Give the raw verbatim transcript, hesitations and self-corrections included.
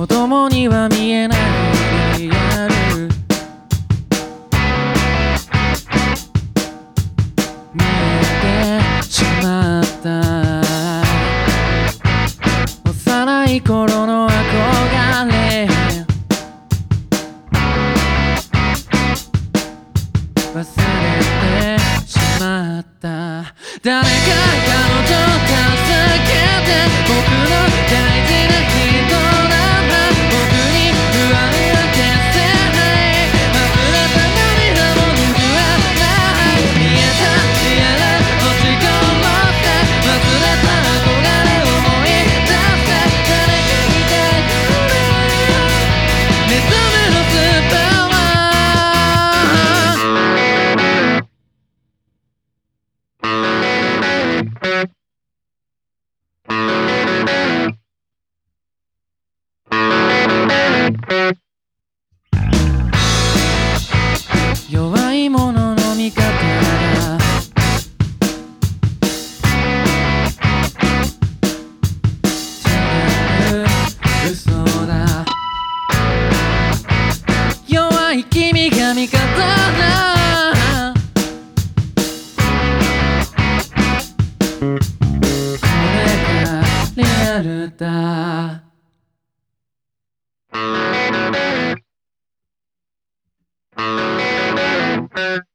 子供には見えないリアル見えてしまった幼い頃の憧れ忘れてしまった誰か彼女助けて僕の大事な人なんだ僕に不安は消せない溢れた涙も拭わない見えた見える落ちこぼって忘れた憧れ思い出せ誰かに抱いてくれ目覚めのスペア弱い者の味方だ違う嘘だ弱い君が味方だこれがリアルだThank you.